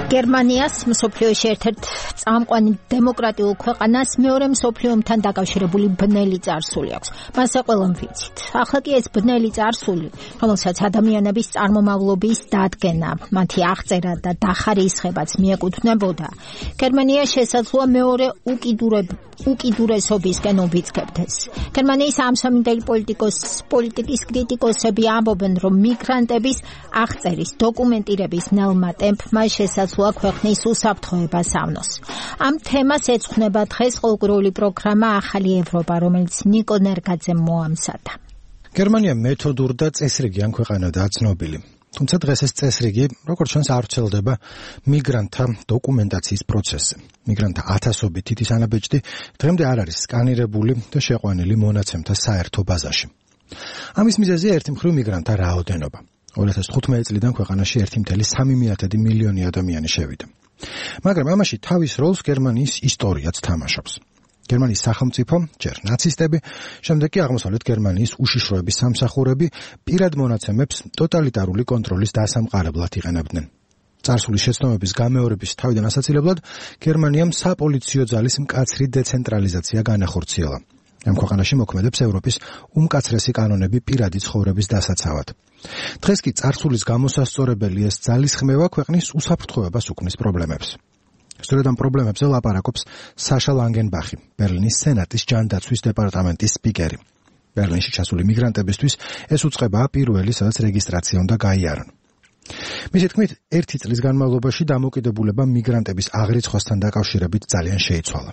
გერმანიას მსოფლიოში ერთ-ერთ წამყვანი დემოკრატიულ ქვეყანას მეორე მსოფლიო ომთან დაკავშირებული ბნელი წარსული აქვს. მას ყველამ ვიცით. ახლა კი ეს ბნელი წარსული, რომელსაც ადამიანების წარმომავლობის დადგენა, მათი აღწერა და დახარისხებაც მიეკუთვნებოდა, გერმანია შესაძლოა მეორე უკიდურესობისკენ უბიძგებდეს. გერმანიის ამსამინდელი პოლიტიკის კრიტიკოსები ამბობენ, რომ მიგრანტების აღწერის დოკუმენტირების ნელმა ტემპმა შესაძლოა ქვეყნის უსაფრთხოებას ავნოს. ამ თემას ეძღვნება დღეს ყოველკვირეული პროგრამა ახალი ევროპა, რომელიც ნიკო ნერგაძემ მოამზადა. გერმანია მეთოდურ და წესრიგიან ქვეყანადაა ცნობილი. თუმცა დღეს ეს წესრიგი, როგორც ჩანს, არ ვრცელდება მიგრანტთა დოკუმენტაციის პროცესზე. მიგრანტთა ათასობით თითის ანაბეჭდი დღემდე არ არის სკანირებული და შეყვანილი მონაცემთა საერთო ბაზაში. ამის მიზეზია ერთი მხრივ მიგრანტთა რაოდენობა. 2015 წლიდან ქვეყანაში 1,3 მილიონი ადამიანი შევიდა. მაგრამ ამაში თავის როლს გერმანიის ისტორიაც თამაშობს. გერმანიის სახელმწიფო, ჯერ ნაცისტები, შემდეგ კი აღმოსავლეთ გერმანიის უშიშროების სამსახურები პირად მონაცემებს ტოტალიტარული კონტროლის დასამყარებლად იყენებდნენ. წარსულის შეცდომების გამეორების თავიდან ასაცილებლად გერმანიამ საპოლიციო ძალის მკაცრი დეცენტრალიზაცია განახორციელა. ამ ქვეყანაში მოქმედებს ევროპის უმკაცრესი კანონები პირადი ცხოვრების დასაცავად. დღეს კი წარსულის გამოსასწორებელი ეს ძალისხმევა ქვეყნის უსაფრთხოებას უქმნის პრობლემებს. სწორედ ამ პრობლემებზე ლაპარაკობს საშა ლანგენბახი, ბერლინის სენატის ჯანდაცვის დეპარტამენტის სპიკერი. ბერლინში ჩასული მიგრანტებისთვის ეს უწყებაა პირველი, სადაც რეგისტრაცია უნდა გაიარონ. მისი თქმით, ერთი წლის განმავლობაში დამოკიდებულება მიგრანტების აღრიცხვასთან დაკავშირებით ძალიან შეიცვალა.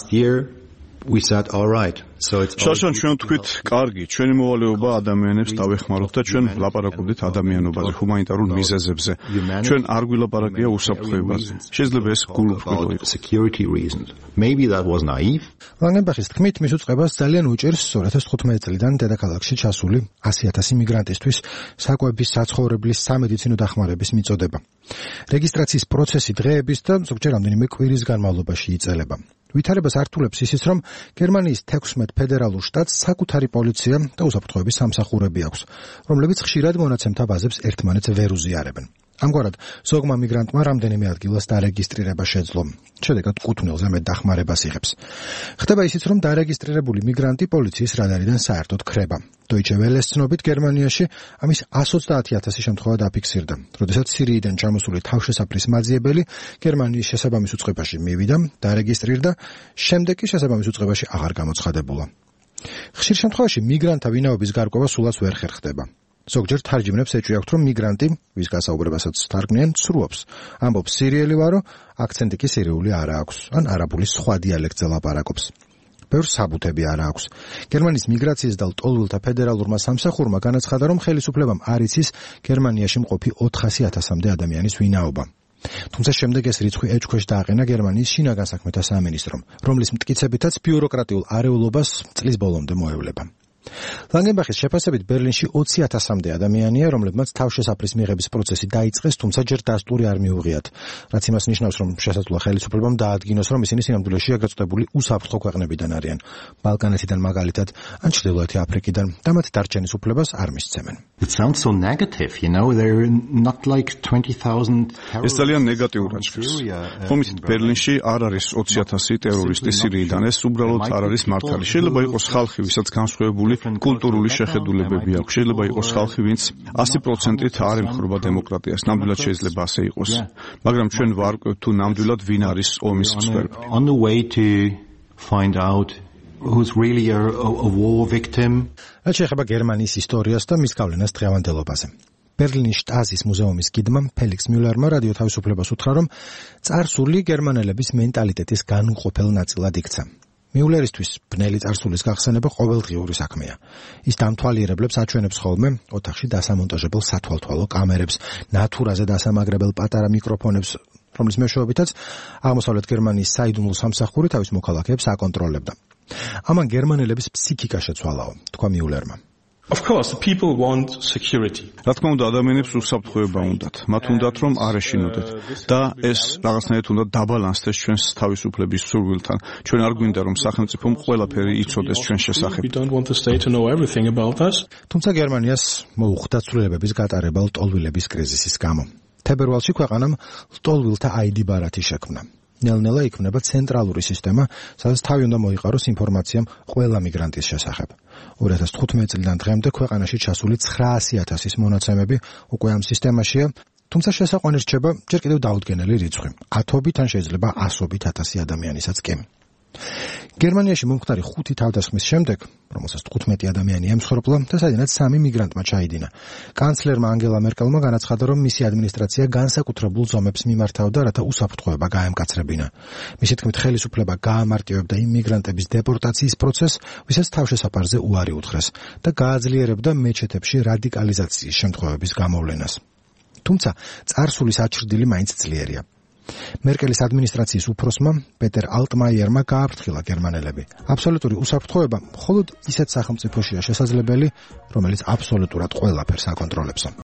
შაშან ჩვენ თქვით, კარგი, ჩვენი მოვალეობა ადამიანებს დავეხმაროთ და ჩვენ ვლაპარაკობდით ადამიანობაზე, ჰუმანიტარულ მიზეზებზე. ჩვენ არ გვილაპარაკია უსაფრთხოებაზე. შეიძლება ეს გულუბრყვილო იყოს. ლანგენბახის თქმით, მის უწყებას ძალიან უჭირს 2015 წლიდან დედაქალაქში ჩასული 100,000 მიგრანტისთვის საკვების, საცხოვრებლის, სამედიცინო დახმარების მიწოდება. რეგისტრაციის პროცესი დღეების და ზოგჯერ რამდენიმე კვირის განმავლობაში იწყება. ვითარებას ართულებს ისიც, რომ გერმანიის 16 ფედერალურ შტატს საკუთარი პოლიცია და უსაფრთხოების სამსახურები აქვს, რომლებიც ხშირად მონაცემთა ბაზებს ერთმანეთს ვერ უზიარებენ. ამგვარად, ზოგმა მიგრანტმა რამდენიმე ადგილას დარეგისტრირება შეძლო. შედეგად კუთვნილზე მეტ დახმარებას იღებს. ხდება ისიც, რომ დარეგისტრირებული მიგრანტი პოლიციის რადარიდან საერთოდ ქრება. Deutsche Welle-ს ცნობით, გერმანიაში ამის 130,000 შემთხვევა დაფიქსირდა, როდესაც სირიიდან ჩამოსული თავშესაფრის მაძიებელი გერმანიის შესაბამის უწყებაში მივიდა, დარეგისტრირდა, შემდეგ კი შესაბამის უწყებაში აღარ გამოცხადებულა. ხშირ შემთხვევაში მიგრანტთა ვინაობის გარკვევა სულაც ვერ ხერხდება. ზოგჯერ თარჯიმნებს ეჭვიაქვთ, რომ მიგრანტი, ვის გასაუბრებასაც თარგმნიან, ცრუობს. ამბობს სირიელი ვარო, აქცენტი კი სირიული არა აქვს, ან არაბულის სხვა დიალექტზე ლაპარაკობს. ბევრ საბუთები არა აქვს. გერმანიის მიგრაციის და ლტოლვილთა ფედერალურმა სამსახურმა განაცხადა, რომ ხელისუფლებამ არ იცის გერმანიაში მყოფი 400,000-მდე ადამიანის ვინაობა. თუმცა შემდეგ ეს რიცხვი ეჭქვეშ დააყენა გერმანიის შინაგან საქმეთა სამინისტრომ, რომლის მტკიცებითაც ბიუროკრატიულ არეულობას წლის ბოლომდე მოევლება. ლანგენბახის შეფასებით ბერლინში 20,000-მდე ადამიანია, რომლებმაც თავშესაფრის მიღების პროცესი დაიწყეს, თუმცა ჯერ დასტური არ მიუღიათ, რაც იმას ნიშნავს, რომ შესაძლოა ხელისუფლებამ დაადგინოს, რომ ისინი სინამდვილეში გაწყვეტილი უსაფრთხო ქვეყნებიდან არიან, ბალკანეთიდან მაგალითად, ან ჩრდილოეთი აფრიკიდან, და მათ დარჩენის უფლებას არ მისცემენ. ეს ძალიან ნეგატიურად ჟღერს. ხომ იცით, ბერლინში არ არის 20,000 ტერორისტი სირიიდან, ეს უბრალოდ არ არის მართალი. შეიძლება იყოს ხალხი, ვისაც განსხვავებული კულტურული შეხედულებები აქვს. შეიძლება იყოს ხალხი, ვინც 100%-ით არ ემხრობა დემოკრატიას. ნამდვილად შეიძლება ასე იყოს. მაგრამ ჩვენ ვარკვევთ თუ ნამდვილად ვინ არის ომის მსხვერპლი. რაც შეეხება გერმანიის ისტორიას და მის გავლენას დღევანდელობაზე. ბერლინის შტაზის მუზეუმის გიდმა ფელიქს მიულერმა რადიო თავისუფლებას უთხრა, რომ წარსული გერმანელების მენტალიტეტის განუყოფელ ნაწილად იქცა. მიულერისთვის ბნელი წარსულის გახსენება ყოველდღიური საქმეა. ის დამთვალიერებლებს აჩვენებს ხოლმე ოთახში დასამონტაჟებელ სათვალთვალო კამერებს, ნატურაზე დასამაგრებელ პატარა მიკროფონებს, რომლის მეშვეობითაც აღმოსავლეთ გერმანიის საიდუმლო სამსახური თავის მოქალაქეებს აკონტროლებდა. ამან გერმანელების ფსიქიკა შეცვალაო, თქვა მიულერმა. Of course, the people want security. რა თქმა უნდა, ადამიანებს უსაფრთხოება უნდათ. მათ უნდათ, რომ არ ეშინოდეთ და ეს რაღაცნაირად უნდა დაბალანსდეს ჩვენს თავისუფლების სურვილთან. ჩვენ არ გვინდა, რომ სახელმწიფომ ყველაფერი იცოდეს ჩვენ შესახებ. We don't want the state to know everything about us. თუმცა გერმანიას მოუხდა ცვლილებების გატარება ლტოლვილების კრიზისის გამო. თებერვალში ქვეყანამ ლტოლვილთა ID ბარათი შექმნა. ნელ-ნელა იქმნება ცენტრალური სისტემა, სადაც თავი უნდა მოიყაროს ინფორმაცია ყველა მიგრანტის შესახებ. 2015 წლიდან დღემდე ქვეყანაში ჩასული 900,000-ის მონაცემები უკვე ამ სისტემაშია, თუმცა შესაყვანი რჩება ჯერ კიდევ დაუდგენელი რიცხვი. 10-ობით ან შეიძლება 100-ობით 1000 ადამიანისაც კი. გერმანიაში მომხდარი 5 თავდასხმის შემდეგ, რომელსაც 15 ადამიანი ემსხვერპლა და სადაც 3 მიგრანტმა ჩაიდინა, კანცლერმა ანგელა მერკელმა განაცხადა, რომ მისი ადმინისტრაცია განსაკუთრებულ ზომებს მიმართავდა, რათა უსაფრთხოება გაემკაცრებინა. მისი თქმით, ხელისუფლება გაამარტივებდა იმ მიგრანტების დეპორტაციის პროცესს, ვისაც თავშესაფარზე უარი უთხრეს და გააძლიერებდა მეჩეთებში რადიკალიზაციის შემთხვევების გამოვლენას. თუმცა წარსულის აჩრდილი მაინც ძლიერია. მერკელის ადმინისტრაციის უფროსმა პეტერ ალტმაიერმა გააფრთხილა გერმანელები. აბსოლუტური უსაფრთხოება მხოლოდ ისეთ სახელმწიფოშია შესაძლებელი, რომელიც აბსოლუტურად ყველაფერს აკონტროლებსო.